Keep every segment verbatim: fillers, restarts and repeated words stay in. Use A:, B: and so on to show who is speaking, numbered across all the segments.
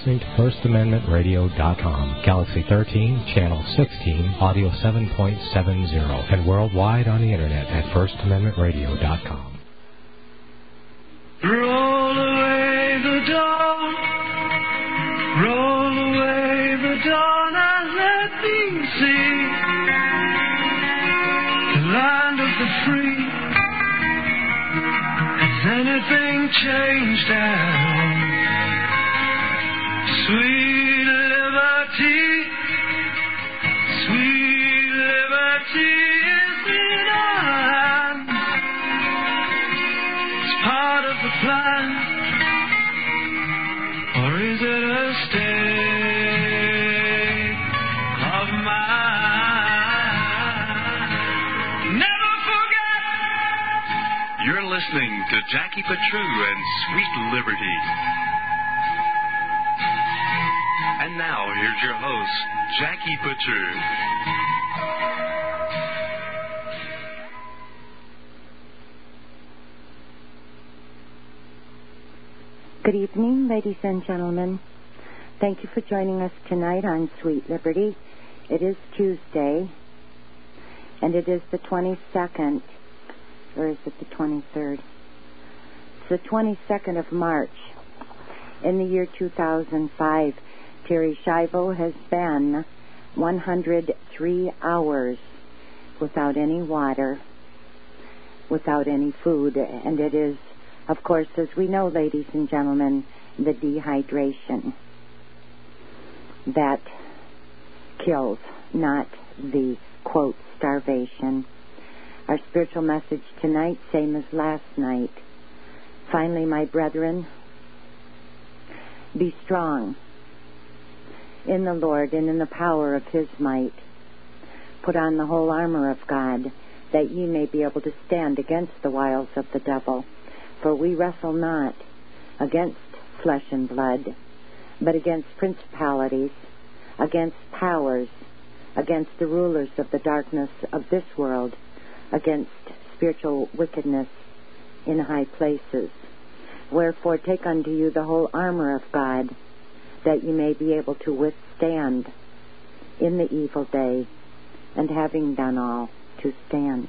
A: listening to First Amendment Radio dot com, Galaxy thirteen, Channel sixteen, Audio seven point seven zero, and worldwide on the Internet at First Amendment Radio dot com.
B: Roll away the dawn, roll away the dawn, and let me see the land of the free. Has anything changed at all? Sweet liberty, sweet liberty is in our hands. It's part of the plan, or is it a state of mind? Never forget!
C: You're listening to Jackie Patru and Sweet Liberty. And now, here's your host, Jackie Butcher.
D: Good evening, ladies and gentlemen. Thank you for joining us tonight on Sweet Liberty. It is Tuesday, and it is the twenty-second, or is it the twenty-third? It's the twenty-second of March in the year two thousand five. Terri Schiavo has been one hundred three hours without any water, without any food, and it is, of course, as we know, ladies and gentlemen, the dehydration that kills, not the, quote, starvation. Our spiritual message tonight, same as last night. Finally, my brethren, be strong in the Lord and in the power of His might. Put on the whole armor of God, that ye may be able to stand against the wiles of the devil. For we wrestle not against flesh and blood, but against principalities, against powers, against the rulers of the darkness of this world, against spiritual wickedness in high places. Wherefore take unto you the whole armor of God, that you may be able to withstand in the evil day, and having done all, to stand.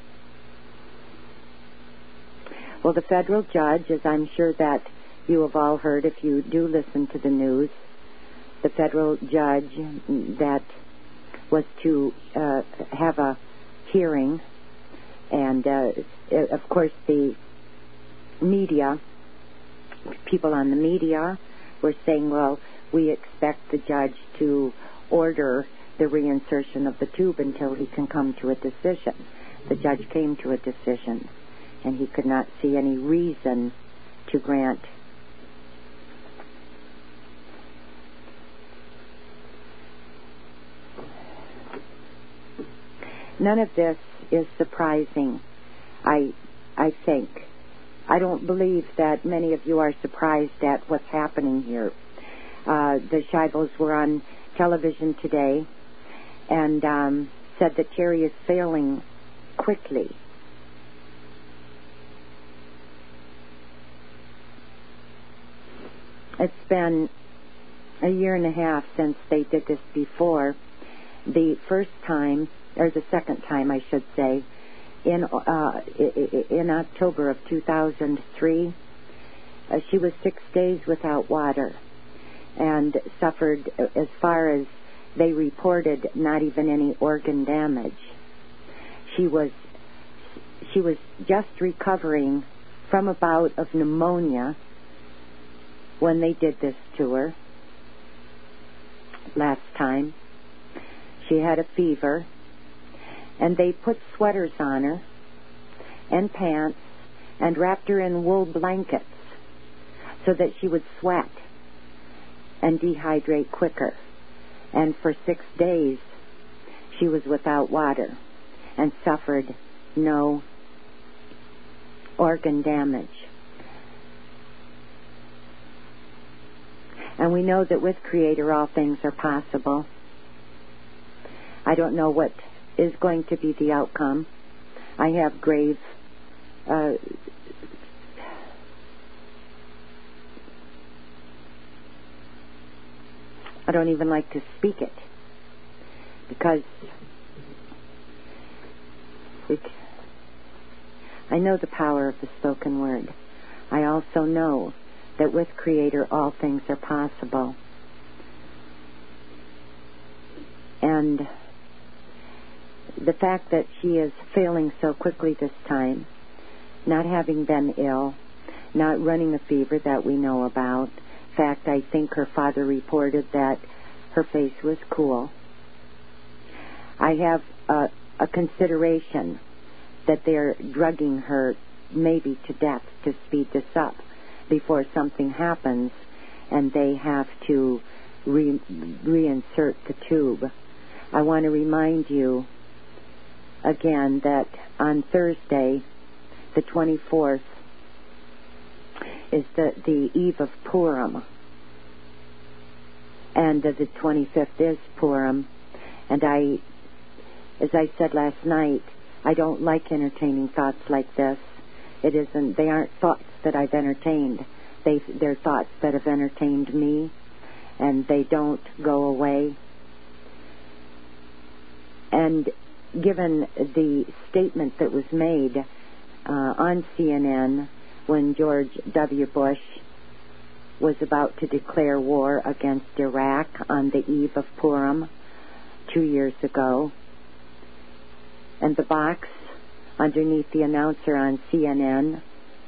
D: Well, the federal judge, as I'm sure that you have all heard if you do listen to the news, the federal judge that was to uh, have a hearing, and uh, of course the media, people on the media were saying, well, we expect the judge to order the reinsertion of the tube until he can come to a decision. The judge came to a decision, and he could not see any reason to grant none of this is surprising, I I think. I don't believe that many of you are surprised at what's happening here. Uh, the Schivos were on television today and um, said that Terri is failing quickly. It's been a year and a half since they did this before. The first time, or the second time, I should say, in uh, in October of two thousand three, uh, she was six days without water and suffered, as far as they reported, not even any organ damage. She was she was just recovering from a bout of pneumonia when they did this to her last time. She had a fever, and they put sweaters on her and pants and wrapped her in wool blankets so that she would sweat and dehydrate quicker. And for six days, she was without water and suffered no organ damage. And we know that with Creator all things are possible. I don't know what is going to be the outcome. I have grave uh, I don't even like to speak it because we, I know the power of the spoken word. I also know that with Creator all things are possible. And the fact that she is failing so quickly this time, not having been ill, not running a fever that we know about. In fact, I think her father reported that her face was cool. I have a, a consideration that they're drugging her maybe to death to speed this up before something happens and they have to re- reinsert the tube. I want to remind you again that on Thursday, the twenty-fourth, is the, the eve of Purim. And uh, the twenty-fifth is Purim. And I, as I said last night, I don't like entertaining thoughts like this. It isn't, they aren't thoughts that I've entertained. They, they're thoughts that have entertained me, and they don't go away. And given the statement that was made uh, on C N N when George W. Bush was about to declare war against Iraq on the eve of Purim two years ago, and the box underneath the announcer on C N N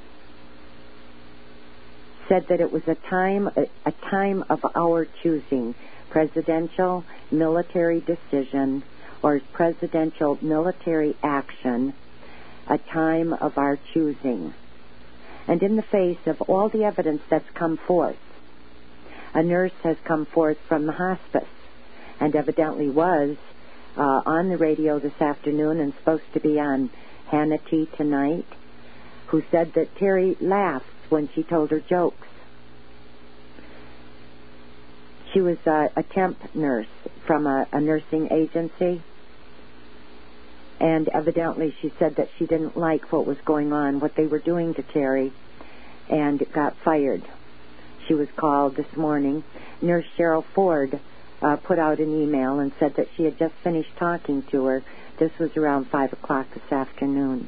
D: said that it was a time a, a time of our choosing, presidential military decision or presidential military action, a time of our choosing. And in the face of all the evidence that's come forth, a nurse has come forth from the hospice and evidently was uh, on the radio this afternoon and supposed to be on Hannity tonight, who said that Terry laughed when she told her jokes. She was a, a temp nurse from a, a nursing agency, and evidently she said that she didn't like what was going on, what they were doing to Terry, and got fired. She was called this morning. Nurse Cheryl Ford uh, put out an email and said that she had just finished talking to her. This was around five o'clock this afternoon.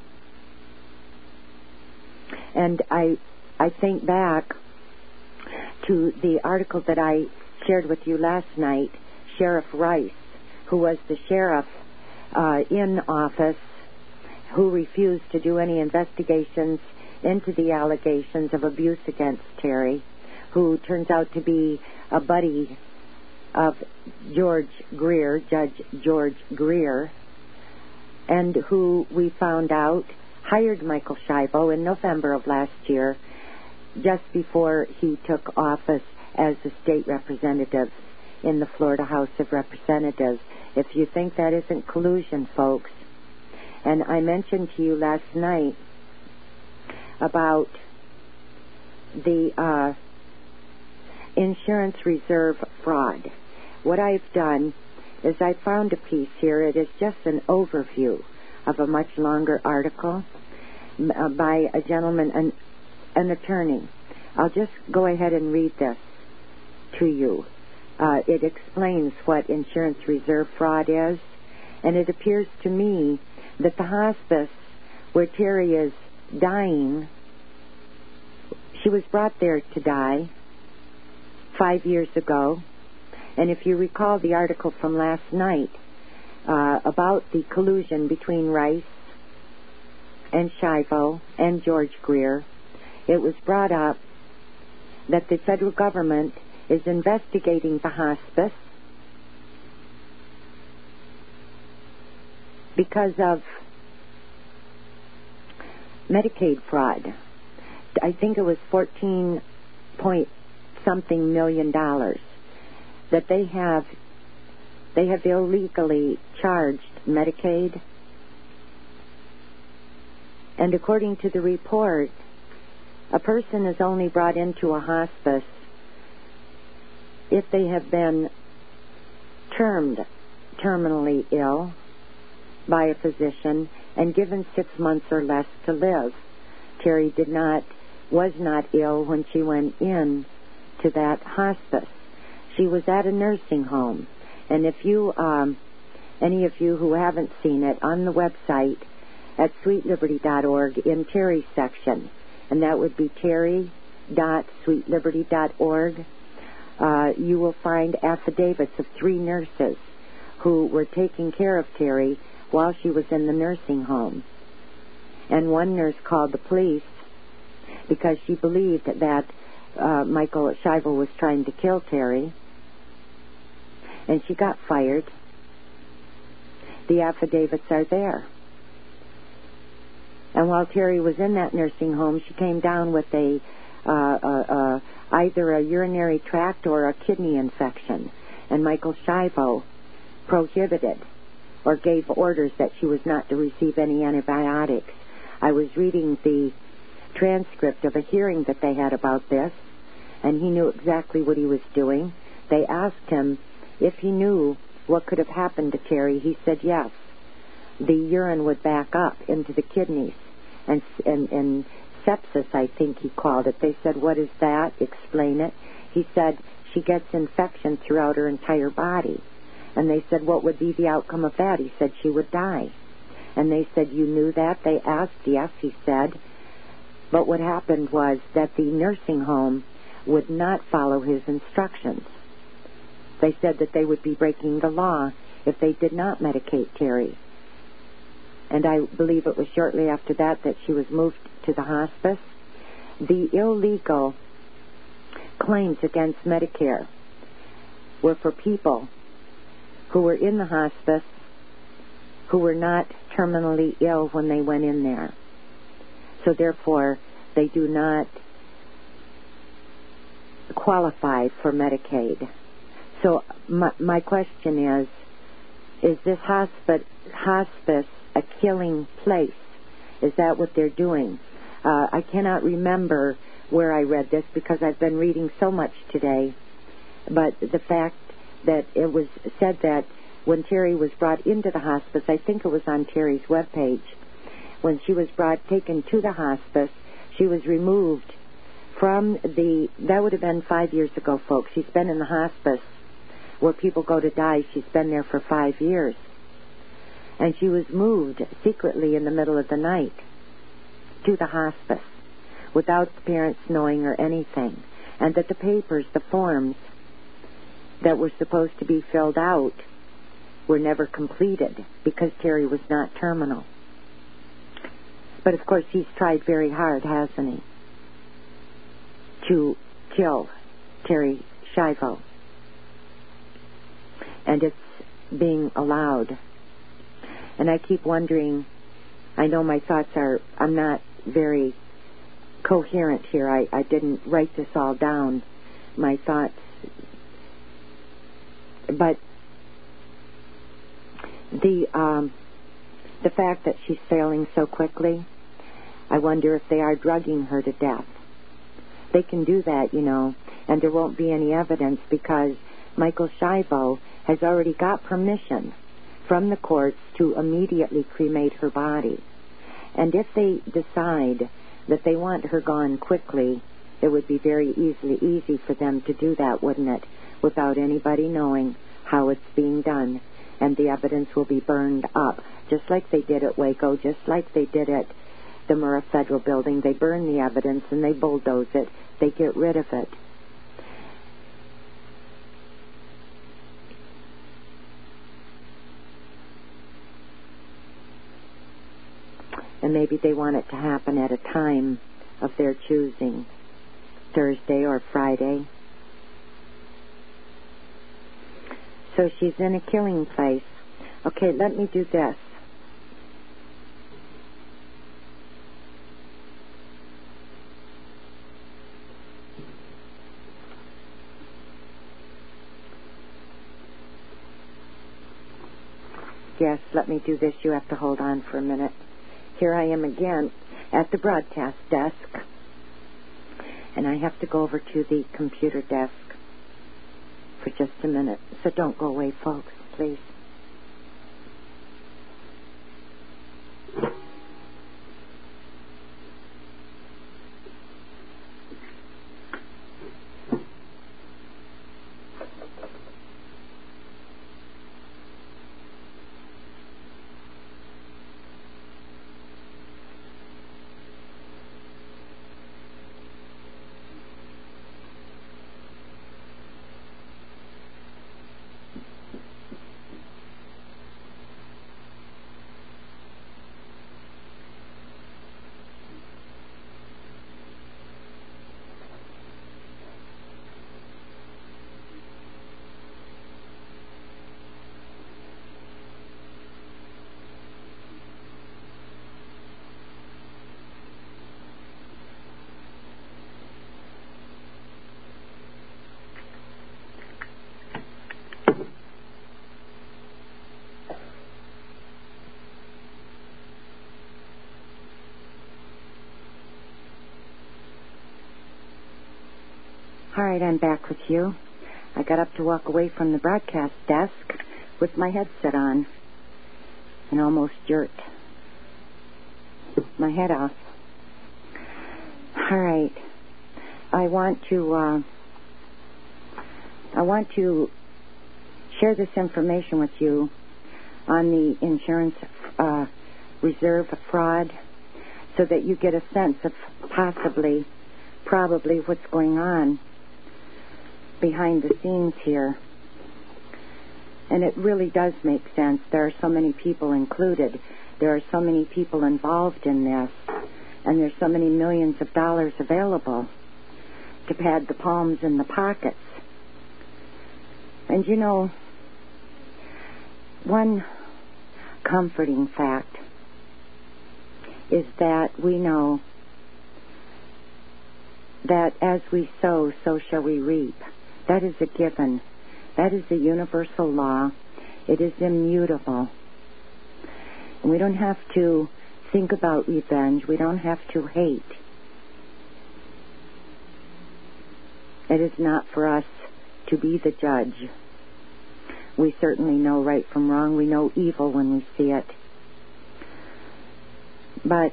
D: And I, I think back to the article that I shared with you last night, Sheriff Rice, who was the sheriff uh, in office, who refused to do any investigations into the allegations of abuse against Terry, who turns out to be a buddy of George Greer, Judge George Greer, and who we found out hired Michael Schiavo in November of last year, just before he took office as the state representative in the Florida House of Representatives. If you think that isn't collusion, folks. And I mentioned to you last night about the uh, insurance reserve fraud. What I've done is I found a piece here. It is just an overview of a much longer article uh, by a gentleman, an, an attorney. I'll just go ahead and read this to you. Uh, it explains what insurance reserve fraud is, and it appears to me that the hospice where Terry is dying, she was brought there to die five years ago. And if you recall the article from last night uh, about the collusion between Rice and Schiavo and George Greer, it was brought up that the federal government is investigating the hospice because of Medicaid fraud. I think it was fourteen point something million dollars that they have they have illegally charged Medicaid. And according to the report, a person is only brought into a hospice if they have been termed terminally ill by a physician and given six months or less to live. Terry did not, was not ill when she went in to that hospice. she was at a nursing home. And if you, um, any of you who haven't seen it, on the website at sweet liberty dot org in Terry's section, and that would be terry dot sweet liberty dot org, uh, you will find affidavits of three nurses who were taking care of Terry while she was in the nursing home. And one nurse called the police because she believed that uh, Michael Schiavo was trying to kill Terry, and she got fired. The affidavits are there. And while Terry was in that nursing home, she came down with a uh, uh, uh, either a urinary tract or a kidney infection, and Michael Schiavo prohibited or gave orders that she was not to receive any antibiotics. I was reading the transcript of a hearing that they had about this, and he knew exactly what he was doing. They asked him if he knew what could have happened to Terry. He said yes. The urine would back up into the kidneys, and, and, and sepsis, I think he called it. They said, what is that? Explain it. He said, she gets infection throughout her entire body. And they said, what would be the outcome of that? He said, she would die. And they said, you knew that? They asked, yes, he said. But what happened was that the nursing home would not follow his instructions. They said that they would be breaking the law if they did not medicate Terry. And I believe it was shortly after that that she was moved to the hospice. The illegal claims against Medicare were for people who were in the hospice who were not terminally ill when they went in there. So therefore, they do not qualify for Medicaid. So my, my question is, is this hospice, hospice a killing place? Is that what they're doing? Uh, I cannot remember where I read this because I've been reading so much today, but the fact that it was said that when Terry was brought into the hospice, I think it was on Terry's webpage, when she was brought, taken to the hospice, she was removed from the, that would have been five years ago, folks. She's been in the hospice where people go to die. She's been there for five years. And she was moved secretly in the middle of the night to the hospice without the parents knowing or anything. And that the papers, the forms that were supposed to be filled out were never completed because Terry was not terminal. But of course he's tried very hard, hasn't he, to kill Terry Schiavo. And it's being allowed. And I keep wondering, I know my thoughts are, I'm not very coherent here. I, I didn't write this all down, my thoughts. But the um, the fact that she's failing so quickly, I wonder if they are drugging her to death. They can do that, you know, and there won't be any evidence because Michael Schiavo has already got permission from the courts to immediately cremate her body. And if they decide that they want her gone quickly, it would be very easily easy for them to do that, wouldn't it? Without anybody knowing how it's being done. And the evidence will be burned up, just like they did at Waco, just like they did at the Murrah Federal Building. They burn the evidence and they bulldoze it. They get rid of it. And maybe they want it to happen at a time of their choosing, Thursday or Friday. So she's in a killing place. Okay, let me do this. Yes, let me do this. You have to hold on for a minute. Here I am again at the broadcast desk. And I have to go over to the computer desk for just a minute. So don't go away, folks, please. All right, I'm back with you. I got up to walk away from the broadcast desk with my headset on and almost jerked my head off. All right. I want to uh, I want to share this information with you on the insurance uh, reserve fraud so that you get a sense of possibly, probably what's going on behind the scenes here. And it really does make sense. There are so many people included. There are so many people involved in this. And there's so many millions of dollars available to pad the palms in the pockets. And you know, one comforting fact is that we know that as we sow, so shall we reap. That is a given. That is a universal law. It is immutable. And we don't have to think about revenge. We don't have to hate. It is not for us to be the judge. We certainly know right from wrong. We know evil when we see it. But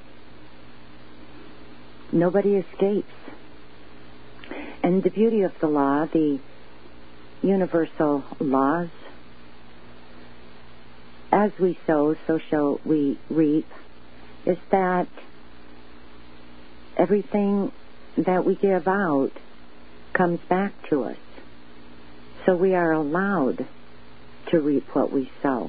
D: nobody escapes. And the beauty of the law, the universal laws, as we sow, so shall we reap, is that everything that we give out comes back to us. So we are allowed to reap what we sow.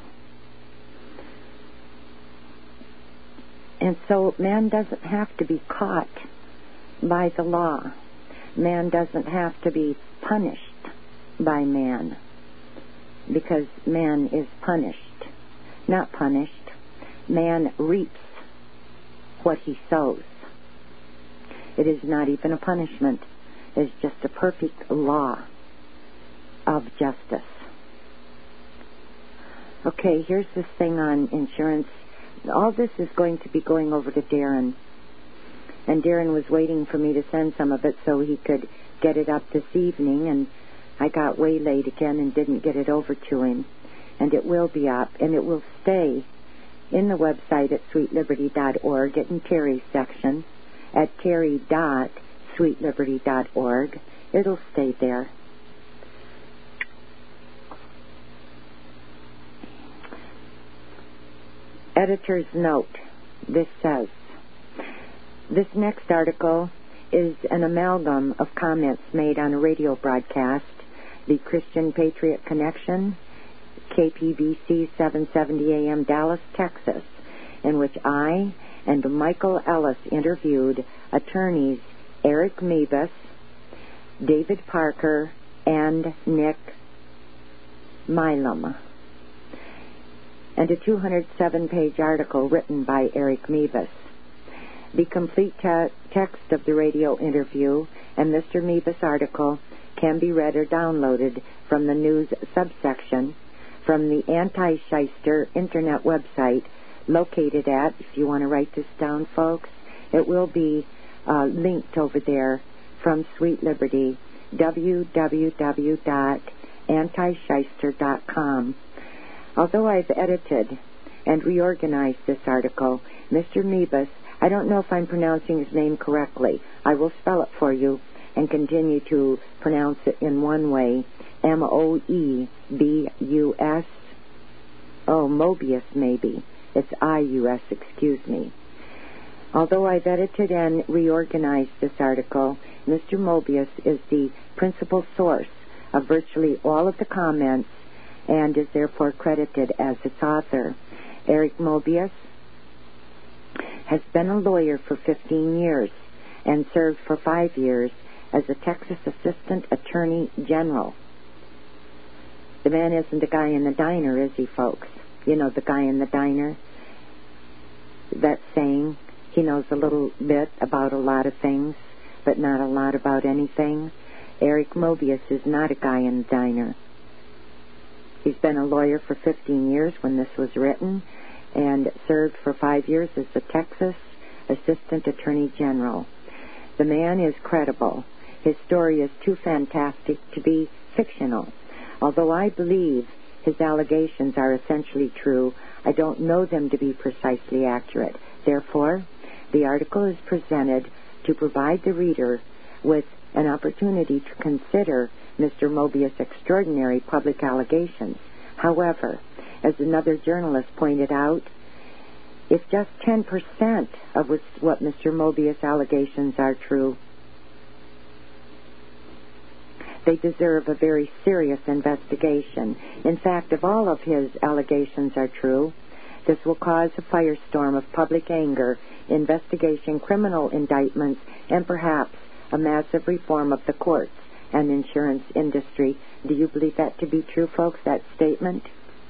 D: And so man doesn't have to be caught by the law. Man doesn't have to be punished by man, because man is punished. Not punished. Man reaps what he sows. It is not even a punishment. It is just a perfect law of justice. Okay, here's this thing on insurance. All this is going to be going over to Darren. And Darren was waiting for me to send some of it so he could get it up this evening, and I got waylaid again and didn't get it over to him. And it will be up, and it will stay in the website at sweet liberty dot org, in Terry's section, at terry dot sweet liberty dot org. It'll stay there. Editor's note. This says, this next article is an amalgam of comments made on a radio broadcast, the Christian Patriot Connection, K P B C seven seventy A M Dallas, Texas, in which I and Michael Ellis interviewed attorneys Eric Mebus, David Parker, and Nick Milam, and a two hundred seven page article written by Eric Mebus. The complete te- text of the radio interview and Mister Mebus' article can be read or downloaded from the news subsection from the Anti-Shyster internet website located at, if you want to write this down, folks, it will be uh, linked over there from Sweet Liberty, w w w dot anti shyster dot com. Although I've edited and reorganized this article, Mister Mebus, I don't know if I'm pronouncing his name correctly. I will spell it for you and continue to pronounce it in one way, M O E B U S. Oh, Mobius, maybe. It's I U S, excuse me. Although I've edited and reorganized this article, Mister Mobius is the principal source of virtually all of the comments and is therefore credited as its author. Eric Mobius has been a lawyer for fifteen years and served for five years as a Texas Assistant Attorney General. The man isn't a guy in the diner, is he, folks? You know, the guy in the diner? That saying, he knows a little bit about a lot of things, but not a lot about anything. Eric Mobius is not a guy in the diner. He's been a lawyer for fifteen years when this was written, and served for five years as the Texas Assistant Attorney General. The man is credible. His story is too fantastic to be fictional. Although I believe his allegations are essentially true, I don't know them to be precisely accurate. Therefore, the article is presented to provide the reader with an opportunity to consider Mister Mobius' extraordinary public allegations. However, as another journalist pointed out, if just ten percent of what Mister Mobius' allegations are true, they deserve a very serious investigation. In fact, if all of his allegations are true, this will cause a firestorm of public anger, investigation, criminal indictments, and perhaps a massive reform of the courts and insurance industry. Do you believe that to be true, folks, that statement?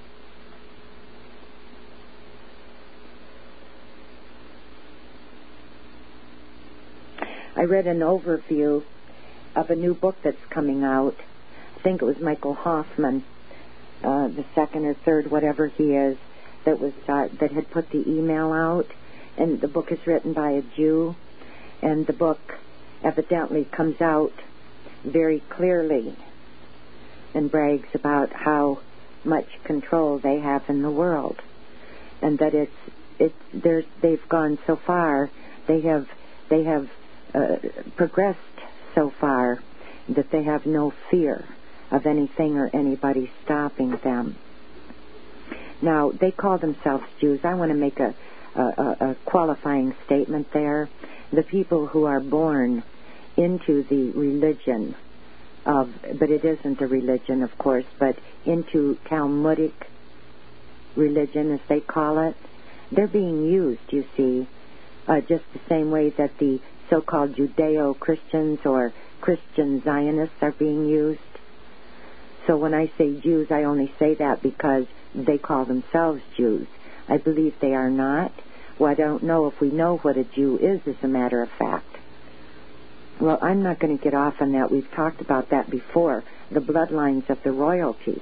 D: I read an overview of a new book that's coming out. I think it was Michael Hoffman, uh, the second or third, whatever he is, that was uh, that had put the email out. And the book is written by a Jew, and the book evidently comes out very clearly and brags about how much control they have in the world, and that it's it's there's they've gone so far, they have they have uh, progressed so far that they have no fear of anything or anybody stopping them. Now, they call themselves Jews. I want to make a, a, a qualifying statement there. The people who are born into the religion of, but it isn't a religion, of course, but into Talmudic religion, as they call it, they're being used, you see, uh, just the same way that the so-called Judeo-Christians or Christian Zionists are being used. So when I say Jews, I only say that because they call themselves Jews. I believe they are not. Well, I don't know if we know what a Jew is, as a matter of fact. Well, I'm not going to get off on that. We've talked about that before, the bloodlines of the royalty.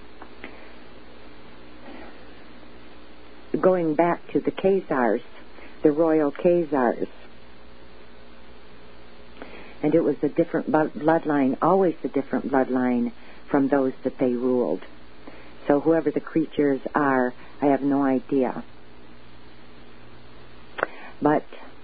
D: Going back to the Khazars, the royal Khazars, and it was a different bloodline, always a different bloodline from those that they ruled. So whoever the creatures are, I have no idea. But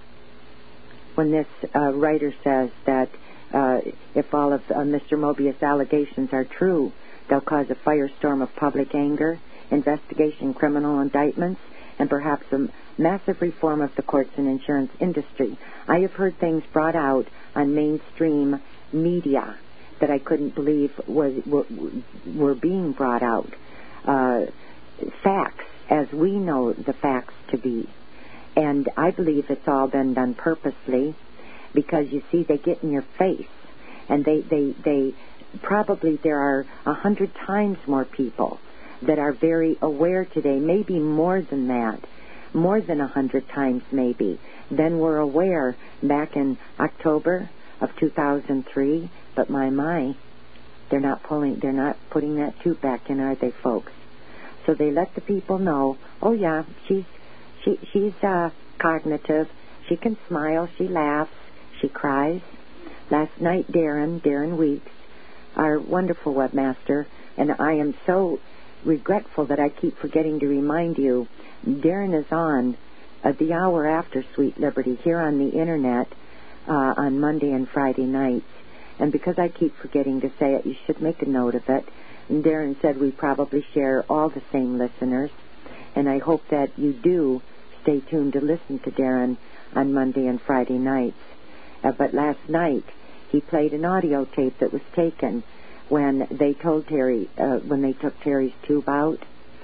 D: when this uh, writer says that uh, if all of uh, Mister Mobius' allegations are true, they'll cause a firestorm of public anger, investigation, criminal indictments, and perhaps a massive reform of the courts and insurance industry. I have heard things brought out on mainstream media that I couldn't believe was were, were being brought out. Uh, facts, as we know the facts to be. And I believe it's all been done purposely, because, you see, they get in your face. And they, they, they probably there are a hundred times more people that are very aware today, maybe more than that, more than a hundred times maybe, than were aware back in October of two thousand three. But my, my, they're not pulling, they're not putting that tube back in, are they, folks? So they let the people know, oh yeah, she's, she, she's, uh, cognitive. She can smile, she laughs, she cries. Last night, Darren, Darren Weeks, our wonderful webmaster, and I am so regretful that I keep forgetting to remind you, Darren is on uh, the hour after Sweet Liberty here on the Internet uh, on Monday and Friday nights. And because I keep forgetting to say it, you should make a note of it. And Darren said we probably share all the same listeners. And I hope that you do stay tuned to listen to Darren on Monday and Friday nights. Uh, but last night, he played an audio tape that was taken when they told Terry, uh, when they took Terry's tube out.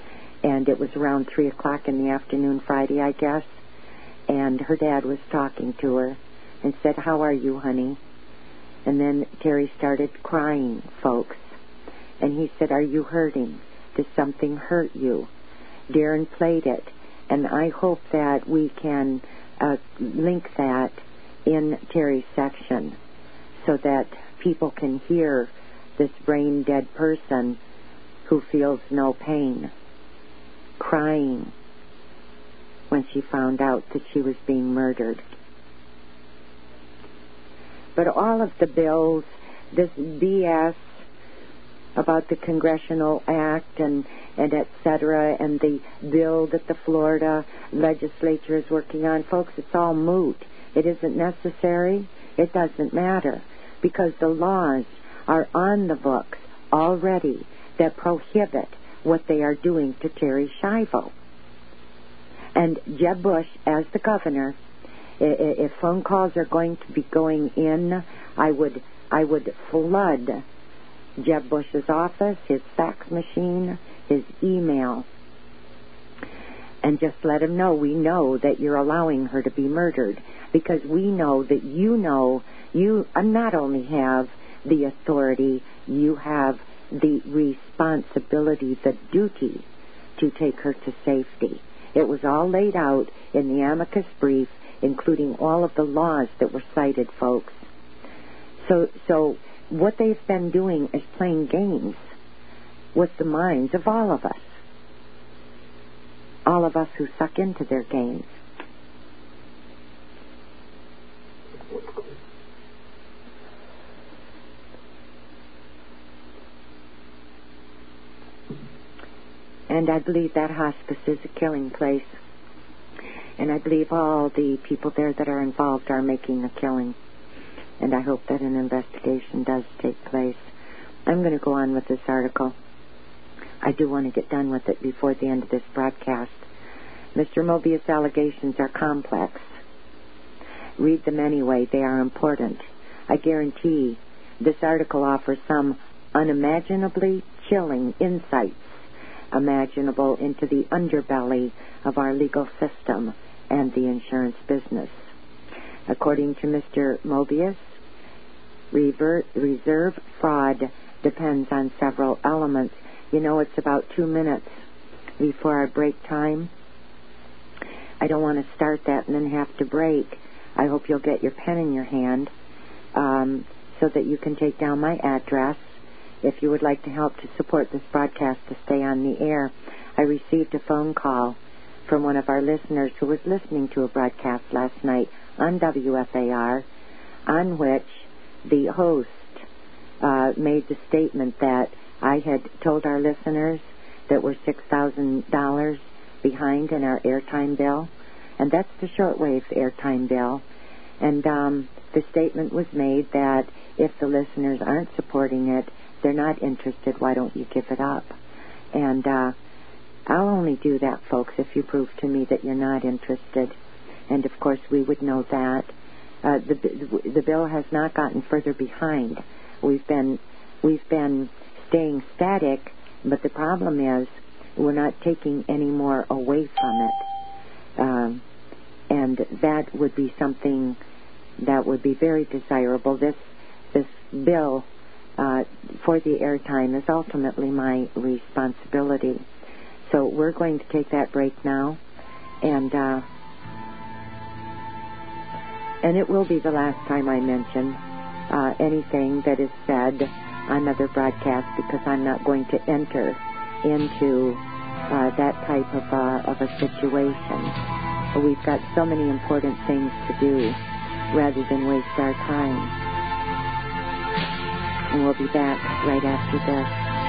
D: And it was around three o'clock in the afternoon Friday, I guess. And her dad was talking to her and said, "How are you, honey?" And then Terry started crying, folks. And he said, "Are you hurting? Does something hurt you?" Darren played it. And I hope that we can uh, link that in Terry's section so that people can hear this brain-dead person who feels no pain crying when she found out that she was being murdered. But all of the bills, this B S about the Congressional Act and, and et cetera, and the bill that the Florida legislature is working on, folks, it's all moot. It isn't necessary. It doesn't matter, because the laws are on the books already that prohibit what they are doing to Terri Schiavo. And Jeb Bush, as the governor, if phone calls are going to be going in, I would I would flood Jeb Bush's office, his fax machine, his email, and just let him know we know that you're allowing her to be murdered, because we know that you know you not only have the authority, you have the responsibility, the duty to take her to safety. It was all laid out in the amicus brief, including all of the laws that were cited, folks. So, so what they've been doing is playing games with the minds of all of us. All of us who suck into their games. And I believe that hospice is a killing place. And I believe all the people there that are involved are making a killing. And I hope that an investigation does take place. I'm going to go on with this article. I do want to get done with it before the end of this broadcast. Mister Mobius' allegations are complex. Read them anyway. They are important. I guarantee this article offers some unimaginably chilling insights imaginable into the underbelly of our legal system and the insurance business. According to Mister Mobius, rever- reserve fraud depends on several elements. You know, it's about two minutes before our break time. I don't want to start that and then have to break. I hope you'll get your pen in your hand um, so that you can take down my address. If you would like to help to support this broadcast to stay on the air, I received a phone call from one of our listeners who was listening to a broadcast last night on W F A R, on which the host uh, made the statement that I had told our listeners that we're six thousand dollars behind in our airtime bill, and that's the shortwave airtime bill. And um, the statement was made that if the listeners aren't supporting it, they're not interested, why don't you give it up? And uh, I'll only do that, folks, if you prove to me that you're not interested. And, of course, we would know that. Uh, the, the bill has not gotten further behind. We've been, we've been staying static, but the problem is we're not taking any more away from it. Um, and that would be something that would be very desirable. This, this bill Uh, for the airtime is ultimately my responsibility. So we're going to take that break now, and uh, and it will be the last time I mention uh, anything that is said on other broadcasts, because I'm not going to enter into uh, that type of uh, of a situation. We've got so many important things to do rather than waste our time. And we'll be back right after this.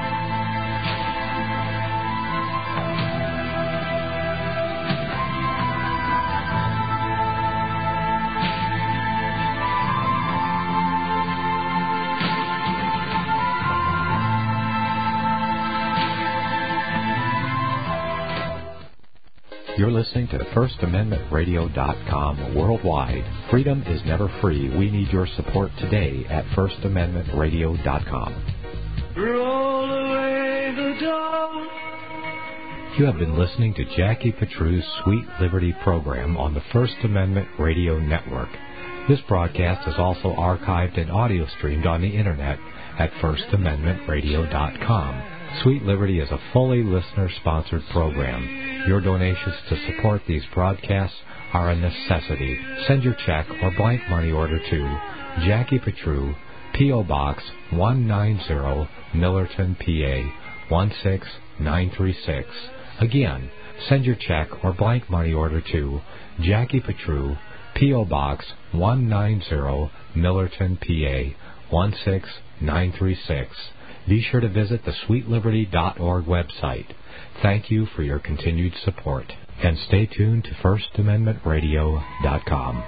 A: You're listening to First Amendment Radio dot com worldwide. Freedom is never free. We need your support today at First Amendment Radio dot com.
B: Roll away the dawn.
A: You have been listening to Jackie Petru's Sweet Liberty program on the First Amendment Radio Network. This broadcast is also archived and audio streamed on the Internet at First Amendment Radio dot com. Sweet Liberty is a fully listener-sponsored program. Your donations to support these broadcasts are a necessity. Send your check or blank money order to Jackie Petru, P O. Box one ninety, Millerton, P A one six nine three six. Again, send your check or blank money order to Jackie Petru, P O. Box one ninety, Millerton, P A one six nine three six. Be sure to visit the sweet liberty dot org website. Thank you for your continued support. And stay tuned to first amendment radio dot com.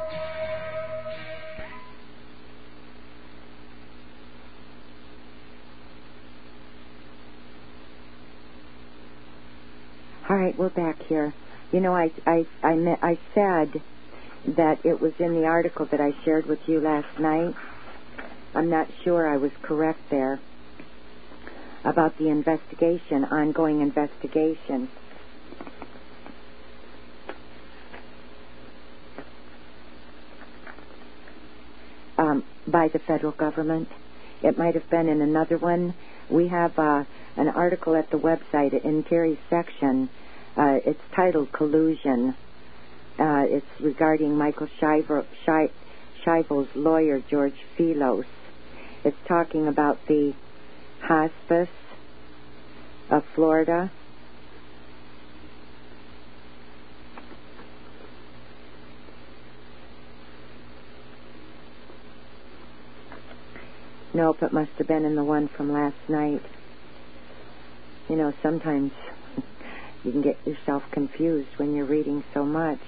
D: All right, we're back here. You know, I, I, I, met, I said that it was in the article that I shared with you last night. I'm not sure I was correct there about the investigation, ongoing investigation. Um, by the federal government. It might have been in another one. We have uh, an article at the website in Terry's section. Uh, it's titled Collusion. Uh, it's regarding Michael Schiavo, Schi- Schiavo's lawyer, George Filos. It's talking about the hospice of Florida. Nope, it must have been in the one from last night. You know, sometimes you can get yourself confused when you're reading so much.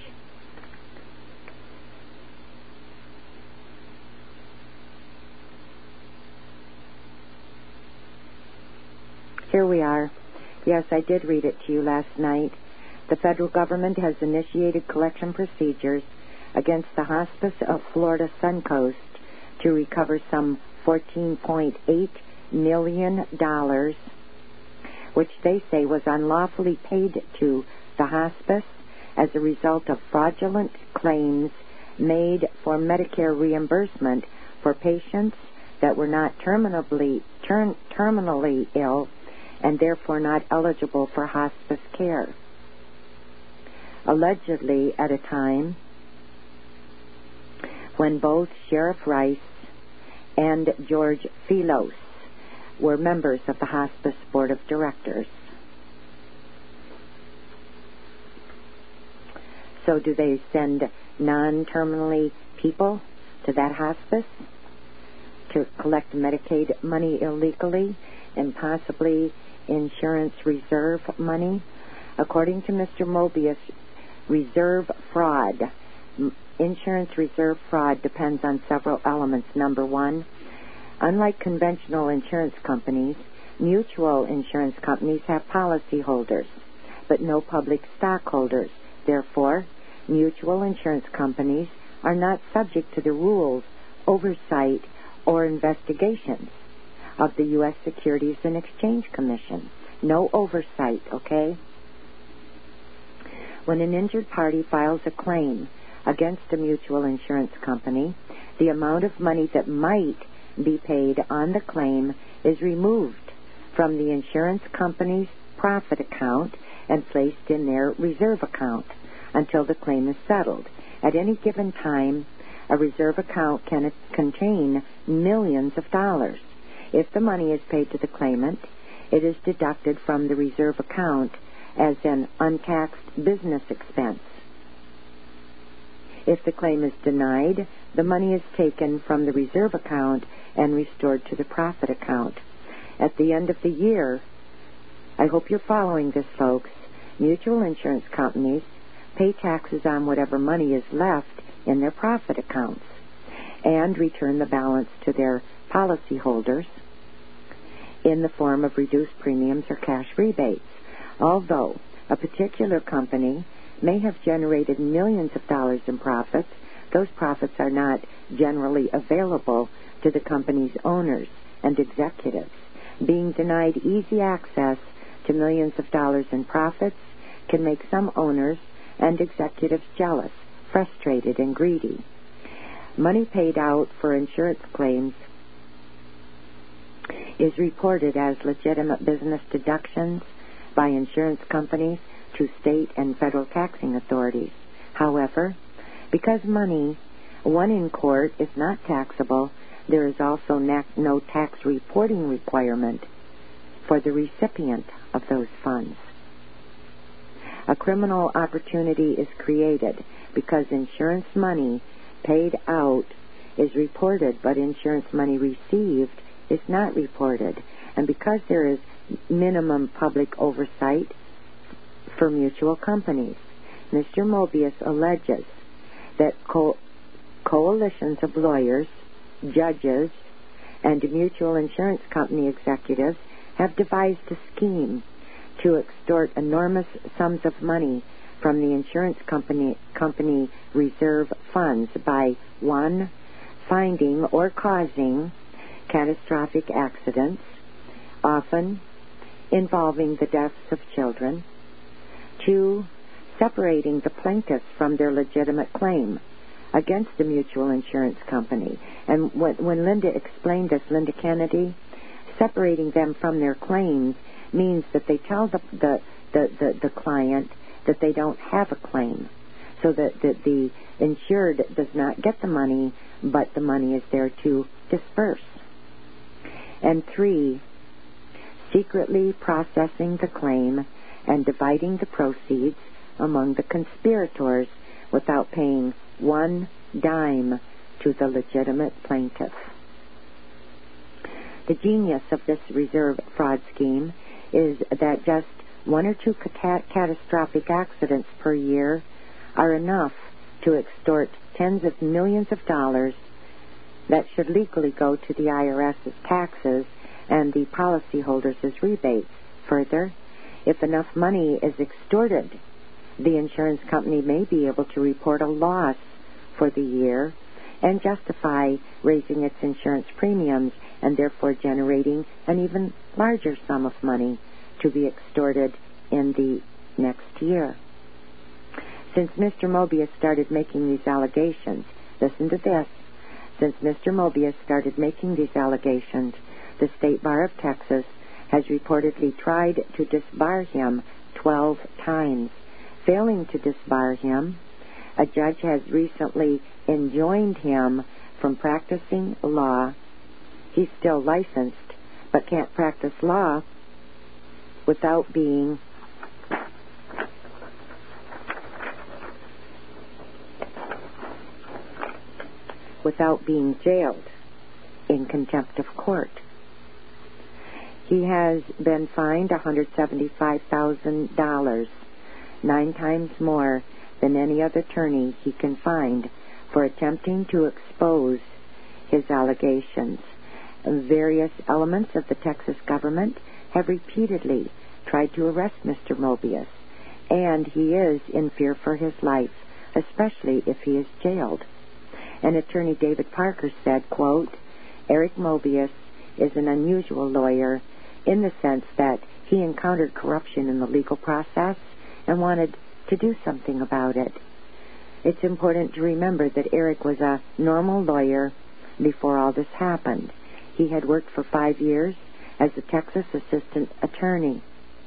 D: Here we are. Yes, I did read it to you last night. The federal government has initiated collection procedures against the Hospice of Florida Suncoast to recover some fourteen point eight million dollars, which they say was unlawfully paid to the hospice as a result of fraudulent claims made for Medicare reimbursement for patients that were not terminally, ter- terminally ill and therefore not eligible for hospice care. Allegedly, at a time when both Sheriff Rice and George Filos were members of the Hospice Board of Directors. So do they send non-terminally people to that hospice to collect Medicaid money illegally and possibly insurance reserve money? According to Mister Mobius, reserve fraud Insurance reserve fraud depends on several elements. Number one, unlike conventional insurance companies, mutual insurance companies have policyholders, but no public stockholders. Therefore, mutual insurance companies are not subject to the rules, oversight, or investigations of the U S Securities and Exchange Commission. No oversight, okay? When an injured party files a claim against a mutual insurance company, the amount of money that might be paid on the claim is removed from the insurance company's profit account and placed in their reserve account until the claim is settled. At any given time, a reserve account can contain millions of dollars. If the money is paid to the claimant, it is deducted from the reserve account as an untaxed business expense. If the claim is denied, the money is taken from the reserve account and restored to the profit account. At the end of the year, I hope you're following this, folks, mutual insurance companies pay taxes on whatever money is left in their profit accounts and return the balance to their policyholders in the form of reduced premiums or cash rebates. Although a particular company may have generated millions of dollars in profits, those profits are not generally available to the company's owners and executives. Being denied easy access to millions of dollars in profits can make some owners and executives jealous, frustrated, and greedy. Money paid out for insurance claims is reported as legitimate business deductions by insurance companies to state and federal taxing authorities. However, because money won in court is not taxable, there is also no tax reporting requirement for the recipient of those funds. A criminal opportunity is created because insurance money paid out is reported, but insurance money received is not reported. And because there is minimum public oversight for mutual companies, Mister Mobius alleges that co- coalitions of lawyers, judges, and mutual insurance company executives have devised a scheme to extort enormous sums of money from the insurance company, company reserve funds by, one, finding or causing catastrophic accidents, often involving the deaths of children, two, separating the plaintiffs from their legitimate claim against the mutual insurance company. And when, when Linda explained this, Linda Kennedy, separating them from their claims means that they tell the the, the, the, the client that they don't have a claim, so that, that the insured does not get the money, but the money is there to disperse. And three, secretly processing the claim and dividing the proceeds among the conspirators without paying one dime to the legitimate plaintiff. The genius of this reserve fraud scheme is that just one or two cat- catastrophic accidents per year are enough to extort tens of millions of dollars that should legally go to the I R S as taxes and the policyholders as rebates. Further, if enough money is extorted, the insurance company may be able to report a loss for the year and justify raising its insurance premiums and therefore generating an even larger sum of money to be extorted in the next year. Since Mister Mobius started making these allegations, listen to this, since Mister Mobius started making these allegations, the State Bar of Texas has reportedly tried to disbar him twelve times. Failing to disbar him, a judge has recently enjoined him from practicing law. He's still licensed, but can't practice law without being without being jailed in contempt of court. He has been fined one hundred seventy-five thousand dollars, nine times more than any other attorney he can find, for attempting to expose his allegations. Various elements of the Texas government have repeatedly tried to arrest Mister Mobius, and he is in fear for his life, especially if he is jailed. And attorney David Parker said, quote, Eric Mobius is an unusual lawyer in the sense that he encountered corruption in the legal process and wanted to do something about it. It's important to remember that Eric was a normal lawyer before all this happened. He had worked for five years as a Texas assistant attorney,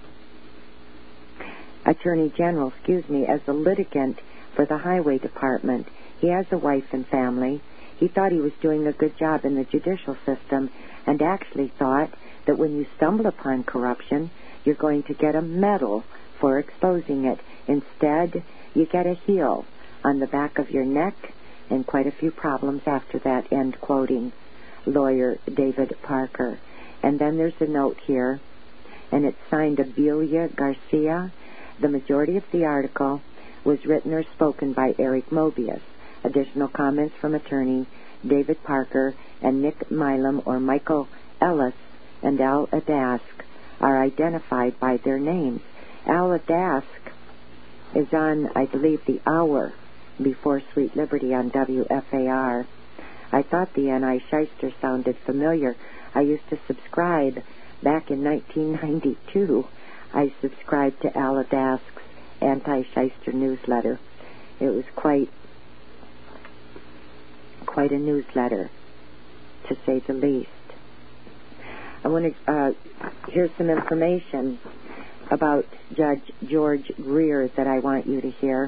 D: attorney general, excuse me, as a litigant for the highway department. He has a wife and family. He thought he was doing a good job in the judicial system and actually thought that when you stumble upon corruption, you're going to get a medal for exposing it. Instead, you get a heel on the back of your neck and quite a few problems after that, end quoting lawyer David Parker. And then there's a note here, and it's signed Abelia Garcia. The majority of the article was written or spoken by Eric Mobius. Additional comments from attorney David Parker and Nick Milam or Michael Ellis and Al Adask are identified by their names. Al Adask is on, I believe, the hour before Sweet Liberty on W F A R. I thought the N I Shyster sounded familiar. I used to subscribe back in nineteen ninety-two. I subscribed to Al Adask's Anti-Shyster newsletter. It was quite quite a newsletter, to say the least. I want to uh, here's some information about Judge George Greer that I want you to hear.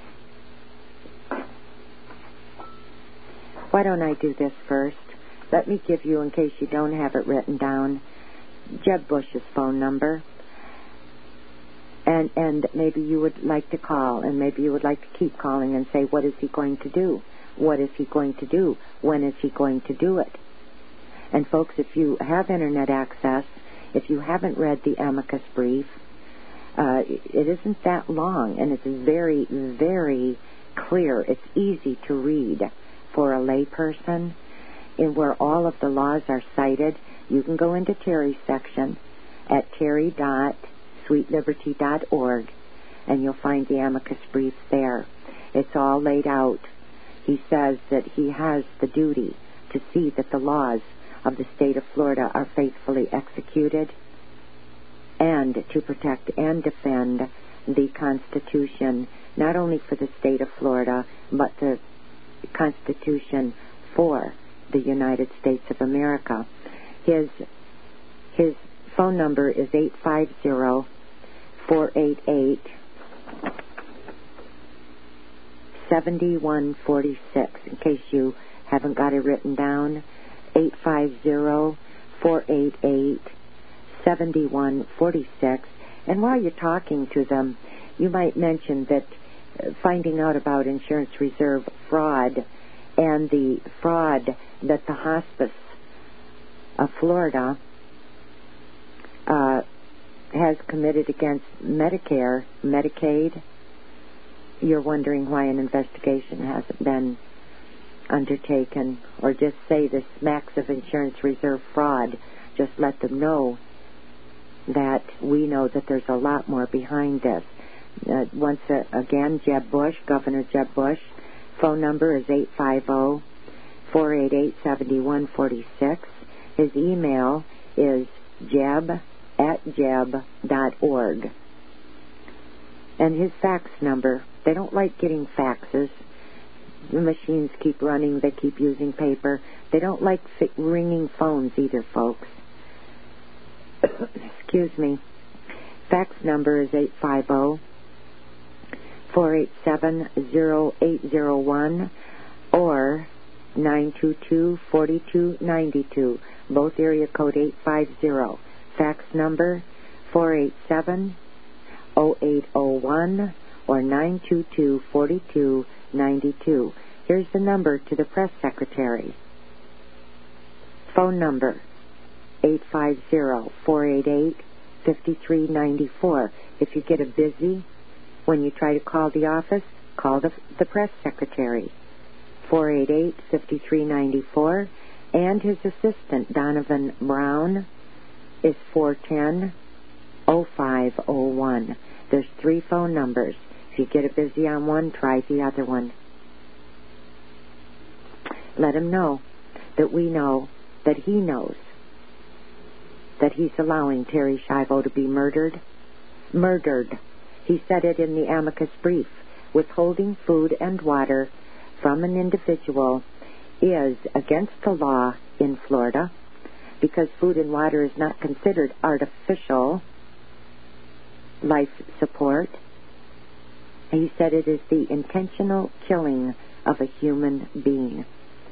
D: Why don't I do this first? Let me give you, in case you don't have it written down, Jeb Bush's phone number. And and maybe you would like to call, and maybe you would like to keep calling and say, what is he going to do? What is he going to do? When is he going to do it? And folks, if you have Internet access, if you haven't read the amicus brief, uh, it isn't that long, and it's very, very clear. It's easy to read for a layperson, in where all of the laws are cited. You can go into Terry's section at terry dot sweet liberty dot org, and you'll find the amicus brief there. It's all laid out. He says that he has the duty to see that the laws of the state of Florida are faithfully executed, and to protect and defend the Constitution, not only for the state of Florida, but the Constitution for the United States of America. His his phone number is eight five zero, four eight eight, seven one four six, in case you haven't got it written down. eight five zero, four eight eight, seven one four six. And while you're talking to them, you might mention that uh, finding out about insurance reserve fraud and the fraud that the Hospice of Florida uh, has committed against Medicare, Medicaid, you're wondering why an investigation hasn't been undertaken, or just say this smacks of insurance reserve fraud. Just let them know that we know that there's a lot more behind this. Uh, once uh, again, Jeb Bush, Governor Jeb Bush, phone number is eight five zero, four eight eight, seven one four six. His email is jeb at jeb dot org. And his fax number, they don't like getting faxes. The machines keep running. They keep using paper. They don't like fi- ringing phones either, folks. Excuse me. Fax number is eight five zero, four eight seven, zero eight zero one or nine two two, four two nine two. Both area code eight five zero. Fax number four eight seven, zero eight zero one or nine two two, four two nine two. Here's the number to the press secretary. Phone number eight five zero, four eight eight, five three nine four. If you get a busy when you try to call the office, call the, the press secretary. four eight eight, five three nine four. And his assistant, Donovan Brown, is four one zero, zero five zero one. There's three phone numbers. If you get a busy on one, try the other one. Let him know that we know that he knows that he's allowing Terry Schiavo to be murdered. Murdered. He said it in the amicus brief. Withholding food and water from an individual is against the law in Florida, because food and water is not considered artificial life support. He said it is the intentional killing of a human being.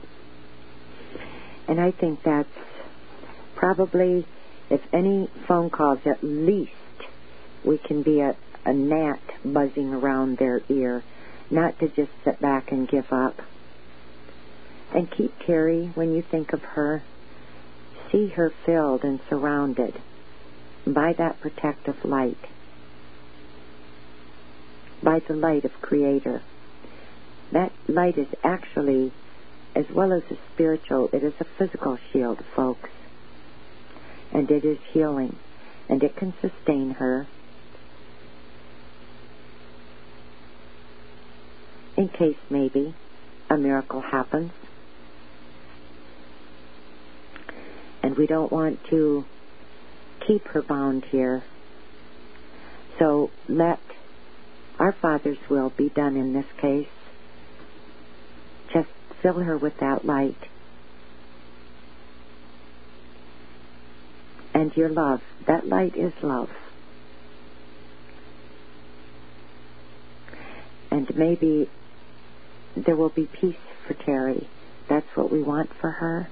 D: And I think that's probably, if any phone calls, at least we can be a, a gnat buzzing around their ear, not to just sit back and give up. And keep Terry, when you think of her, see her filled and surrounded by that protective light, by the light of Creator. That light is actually, as well as a spiritual, it is a physical shield, folks. And it is healing. And it can sustain her in case maybe a miracle happens. And we don't want to keep her bound here. So let our Father's will be done in this case. Just fill her with that light. And your love. That light is love. And maybe there will be peace for Terry. That's what we want for her.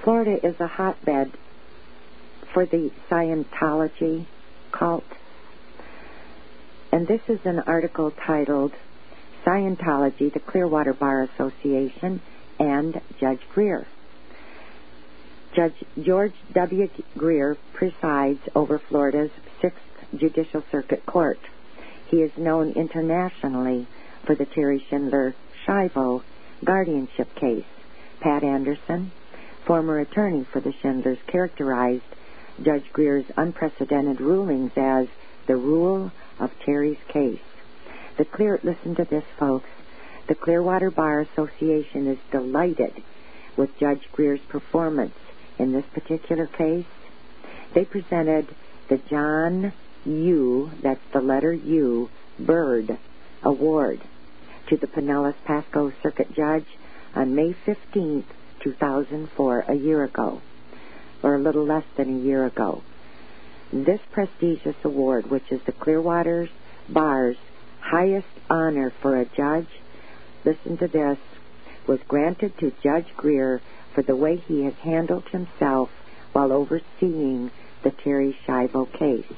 D: Florida is a hotbed for the Scientology cult. And this is an article titled Scientology, the Clearwater Bar Association, and Judge Greer. Judge George W. Greer presides over Florida's sixth Judicial Circuit Court. He is known internationally for the Terry Schindler Schiavo guardianship case. Pat Anderson, former attorney for the Schindlers, characterized Judge Greer's unprecedented rulings as the rule of Terry's case. The clear, listen to this, folks. The Clearwater Bar Association is delighted with Judge Greer's performance in this particular case. They presented the John U, that's the letter U, Bird Award to the Pinellas Pasco Circuit Judge on May fifteenth, two thousand four, a year ago, or a little less than a year ago. This prestigious award, which is the Clearwater Bar's highest honor for a judge, listen to this, was granted to Judge Greer for the way he has handled himself while overseeing the Terry Schiavo case.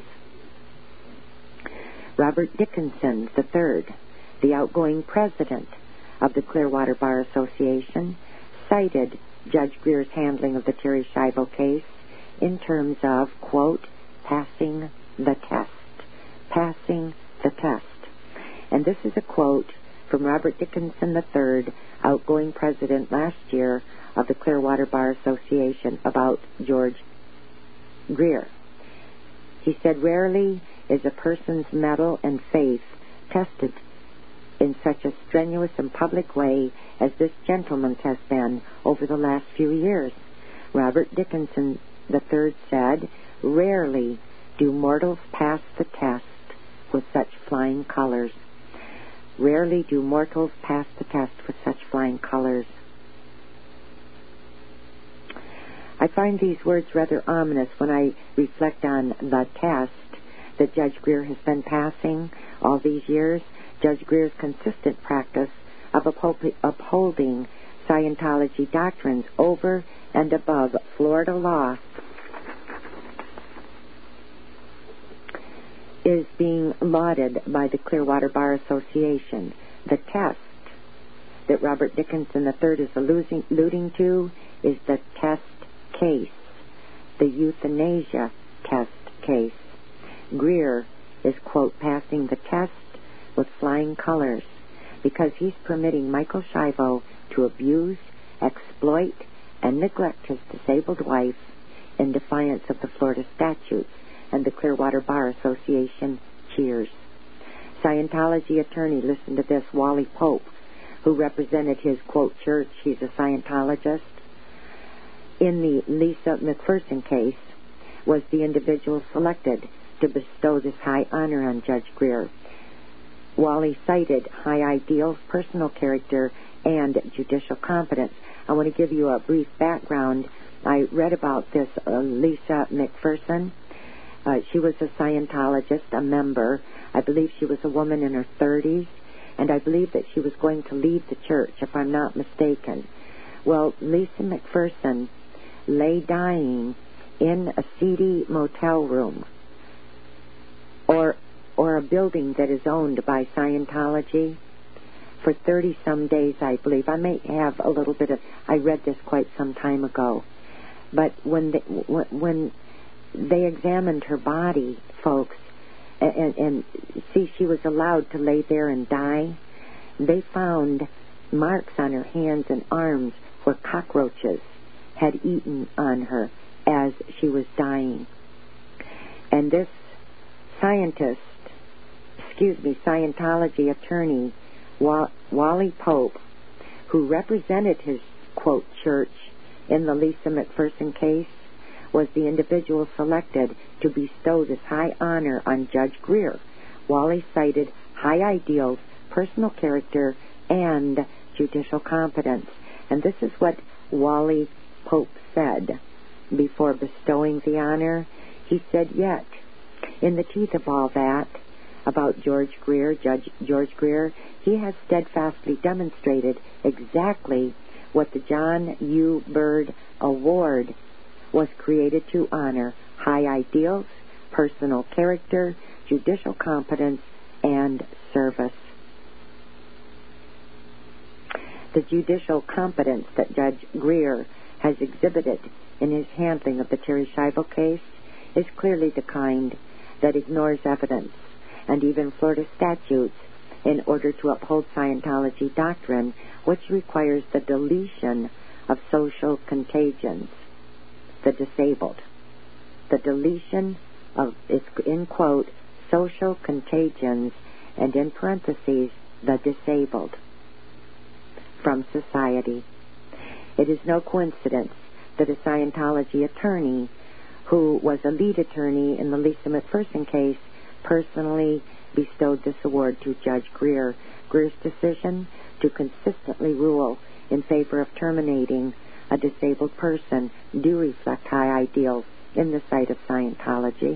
D: Robert Dickinson the third, the outgoing president of the Clearwater Bar Association, cited Judge Greer's handling of the Terry Schiavo case in terms of, quote, passing the test. Passing the test. And this is a quote from Robert Dickinson the third, outgoing president last year of the Clearwater Bar Association, about George Greer. He said, rarely is a person's mettle and faith tested in such a strenuous and public way as this gentleman's has been over the last few years. Robert Dickinson the third said, rarely do mortals pass the test with such flying colors. Rarely do mortals pass the test with such flying colors. I find these words rather ominous when I reflect on the test that Judge Greer has been passing all these years. Judge Greer's consistent practice of upholding Scientology doctrines over and above Florida law is being lauded by the Clearwater Bar Association. The test that Robert Dickinson the third is alluding to is the test case, the euthanasia test case. Greer is, quote, passing the test with flying colors because he's permitting Michael Schiavo to abuse, exploit, and neglect his disabled wife in defiance of the Florida statutes, and the Clearwater Bar Association cheers. Scientology attorney, listen to this, Wally Pope, who represented his, quote, church, he's a Scientologist, in the Lisa McPherson case, was the individual selected to bestow this high honor on Judge Greer. Wally cited high ideals, personal character, and judicial competence. I want to give you a brief background. I read about this uh, Lisa McPherson. Uh, she was a Scientologist, a member. I believe she was a woman in her thirties, and I believe that she was going to leave the church, if I'm not mistaken. Well, Lisa McPherson lay dying in a seedy motel room or or a building that is owned by Scientology for thirty-some days, I believe. I may have a little bit of... I read this quite some time ago. But when they, when they examined her body, folks, and, and see, she was allowed to lay there and die, they found marks on her hands and arms where cockroaches had eaten on her as she was dying. And this scientist, excuse me, Scientology attorney, Wally Pope, who represented his, quote, church in the Lisa McPherson case, was the individual selected to bestow this high honor on Judge Greer. Wally cited high ideals, personal character, and judicial competence. And this is what Wally Pope said before bestowing the honor. He said, yet, in the teeth of all that, about George Greer, Judge George Greer, he has steadfastly demonstrated exactly what the John U. Bird Award was created to honor: high ideals, personal character, judicial competence, and service. The judicial competence that Judge Greer has exhibited in his handling of the Terri Schiavo case is clearly the kind that ignores evidence and even Florida statutes in order to uphold Scientology doctrine, which requires the deletion of social contagions, the disabled. The deletion of, it's in quote, social contagions, and in parentheses, the disabled, from society. It is no coincidence that a Scientology attorney who was a lead attorney in the Lisa McPherson case personally bestowed this award to Judge Greer. Greer's decision to consistently rule in favor of terminating a disabled person do reflect high ideals in the sight of Scientology.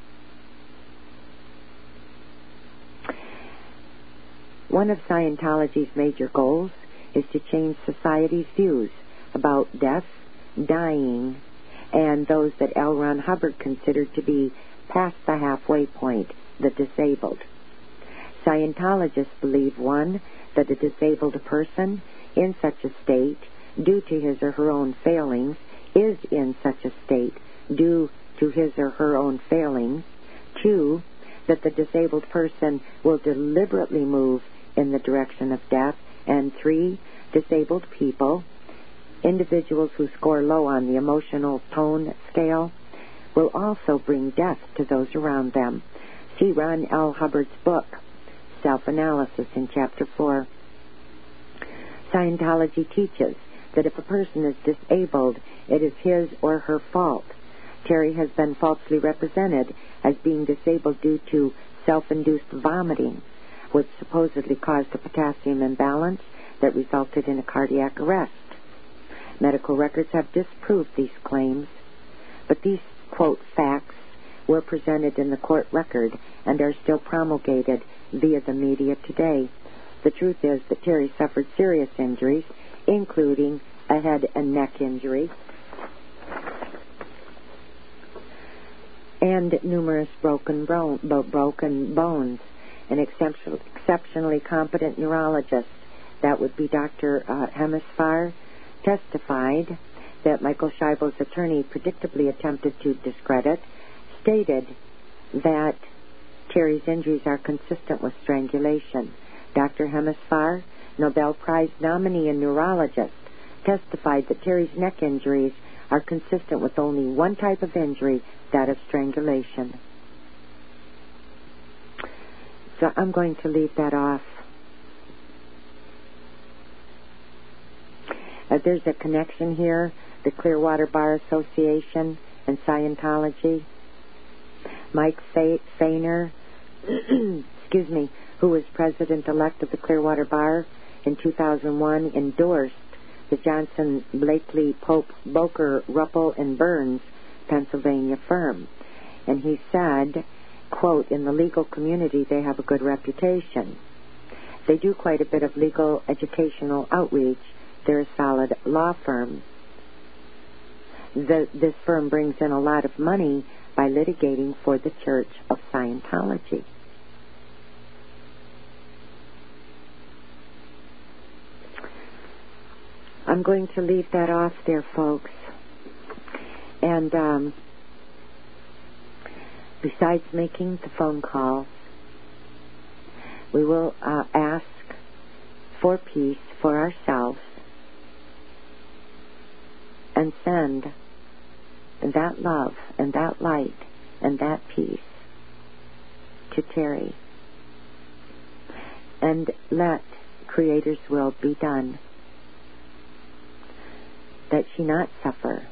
D: One of Scientology's major goals is to change society's views about death, dying, and those that L. Ron Hubbard considered to be past the halfway point, the disabled. Scientologists believe, one, that a disabled person in such a state, due to his or her own failings, is in such a state due to his or her own failings. Two, that the disabled person will deliberately move in the direction of death. And three, disabled people, individuals who score low on the emotional tone scale, will also bring death to those around them. See Ron L. Hubbard's book, Self-Analysis, in Chapter four. Scientology teaches that if a person is disabled, it is his or her fault. Terri has been falsely represented as being disabled due to self-induced vomiting, which supposedly caused a potassium imbalance that resulted in a cardiac arrest. Medical records have disproved these claims, but these, quote, facts were presented in the court record and are still promulgated via the media today. The truth is that Terri suffered serious injuries, including a head and neck injury and numerous broken, bro- broken bones. An exception- exceptionally competent neurologist, that would be Doctor Uh, Hemisfar, testified that Michael Schiavo's attorney predictably attempted to discredit, stated that Terri's injuries are consistent with strangulation. Doctor Hemisfar, Nobel Prize nominee and neurologist, testified that Terri's neck injuries are consistent with only one type of injury, that of strangulation. So I'm going to leave that off. Uh, there's a connection here, the Clearwater Bar Association and Scientology. Mike Feiner, excuse me, who was president-elect of the Clearwater Bar in two thousand one, endorsed the Johnson, Blakely, Pope, Boker, Ruppel, and Burns, Pennsylvania firm. And he said, quote, in the legal community they have a good reputation. They do quite a bit of legal educational outreach. They're a solid law firm. The, this firm brings in a lot of money by litigating for the Church of Scientology. I'm going to leave that off there, folks. And um, besides making the phone calls, we will uh, ask for peace for ourselves and send that love and that light and that peace to Terri. And let Creator's will be done, that she not suffer.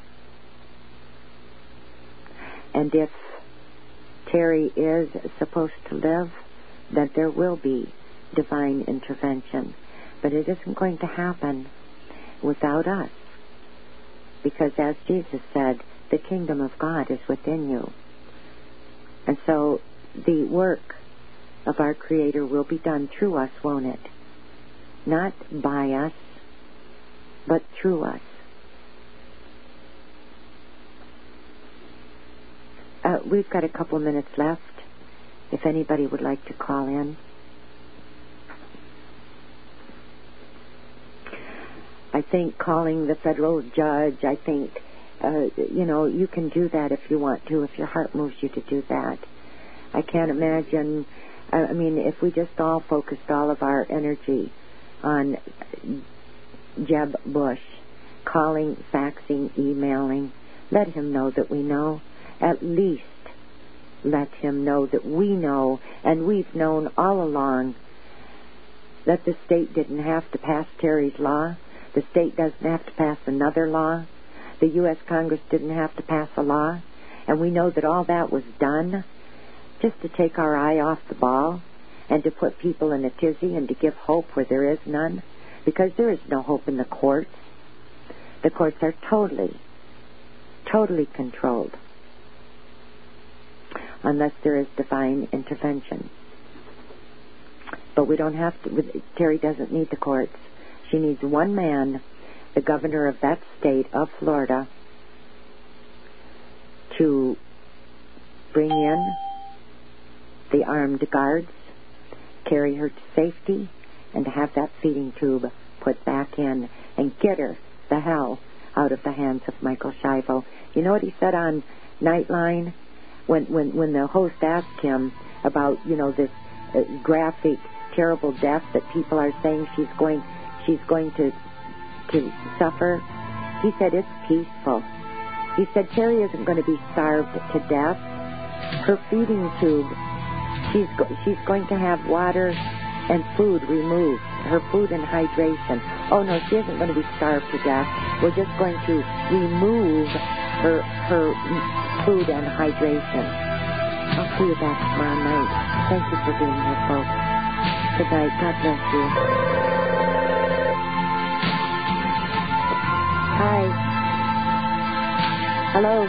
D: And if Terri is supposed to live, that there will be divine intervention. But it isn't going to happen without us. Because as Jesus said, the kingdom of God is within you. And so the work of our Creator will be done through us, won't it? Not by us, but through us. Uh, we've got a couple minutes left. If anybody would like to call in. I think calling the federal judge, I think, uh, you know, you can do that if you want to, if your heart moves you to do that. I can't imagine, I mean, if we just all focused all of our energy on Jeb Bush, calling, faxing, emailing, let him know that we know. At least let him know that we know, and we've known all along, that the state didn't have to pass Terry's law. The state doesn't have to pass another law. The U S Congress didn't have to pass a law. And we know that all that was done just to take our eye off the ball and to put people in a tizzy and to give hope where there is none. Because there is no hope in the courts. The courts are totally, totally controlled. Unless there is divine intervention. But we don't have to, Terry doesn't need the courts. She needs one man, the governor of that state of Florida, to bring in the armed guards, carry her to safety, and to have that feeding tube put back in and get her the hell out of the hands of Michael Schiavo. You know what he said on Nightline? When, when, when the host asked him about, you know, this uh, graphic, terrible death that people are saying she's going she's going to to suffer, he said it's peaceful. He said Terry isn't going to be starved to death. Her feeding tube, she's go, she's going to have water and food removed, her food and hydration. Oh no, she isn't going to be starved to death. We're just going to remove her her food and hydration. I'll see you back tomorrow night. Thank you for being here, folks. Good night. God bless you. Hi. Hello.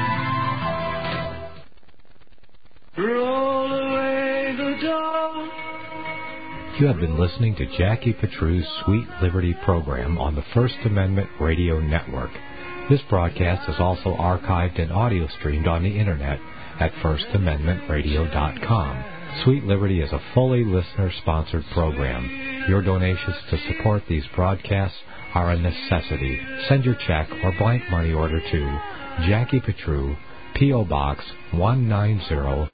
B: Roll away the dawn.
A: You have been listening to Jackie Petrue's Sweet Liberty program on the First Amendment Radio Network. This broadcast is also archived and audio streamed on the Internet at first amendment radio dot com. Sweet Liberty is a fully listener-sponsored program. Your donations to support these broadcasts are a necessity. Send your check or blank money order to Jackie Petrue, P O. Box one nine zero